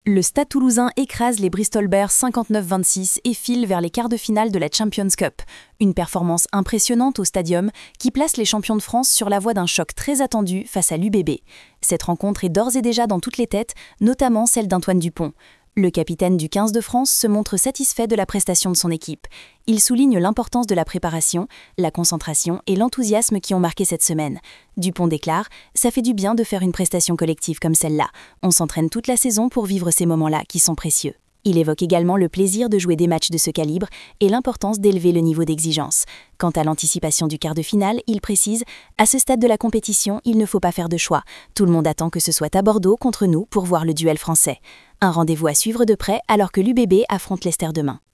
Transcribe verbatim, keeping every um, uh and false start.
Le Stade toulousain écrase les Bristol Bears cinquante-neuf à vingt-six et file vers les quarts de finale de la Champions Cup. Une performance impressionnante au Stadium qui place les champions de France sur la voie d'un choc très attendu face à l'U B B. Cette rencontre est d'ores et déjà dans toutes les têtes, notamment celle d'Antoine Dupont. Le capitaine du quinze de France se montre satisfait de la prestation de son équipe. Il souligne l'importance de la préparation, la concentration et l'enthousiasme qui ont marqué cette semaine. Dupont déclare « Ça fait du bien de faire une prestation collective comme celle-là. On s'entraîne toute la saison pour vivre ces moments-là qui sont précieux ». Il évoque également le plaisir de jouer des matchs de ce calibre et l'importance d'élever le niveau d'exigence. Quant à l'anticipation du quart de finale, il précise « À ce stade de la compétition, il ne faut pas faire de choix. Tout le monde attend que ce soit à Bordeaux contre nous pour voir le duel français. » Un rendez-vous à suivre de près alors que l'U B B affronte l'Esther demain.